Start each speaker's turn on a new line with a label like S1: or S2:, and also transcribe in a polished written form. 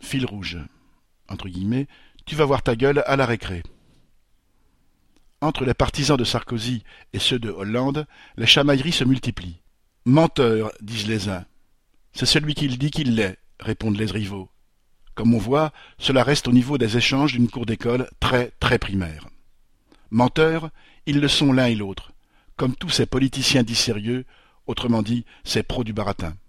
S1: fil rouge. Entre guillemets, tu vas voir ta gueule à la récré. Entre les partisans de Sarkozy et ceux de Hollande, les chamailleries se multiplient. Menteur, disent les uns. C'est celui qui le dit qu'il l'est, répondent les rivaux. Comme on voit, cela reste au niveau des échanges d'une cour d'école très très primaire. Menteurs, ils le sont l'un et l'autre, comme tous ces politiciens dits sérieux, autrement dit, ces pros du baratin.